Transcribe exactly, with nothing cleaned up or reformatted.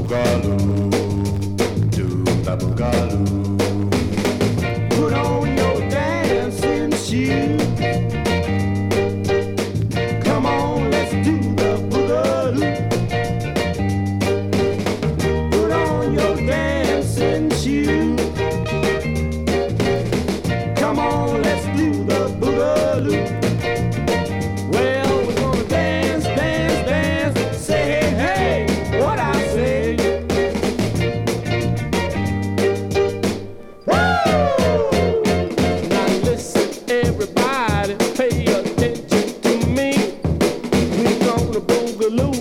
boogaloo, do the boogaloo. Put on your dancing shoes. Come on, let's do the boogaloo. Put on your dancing shoes. Come on, let's do the boogaloo. Well, we're gonna dance, dance, dance. Say, hey, hey, what I say. Woo! Now listen, everybody, pay attention to me. We're gonna boogaloo.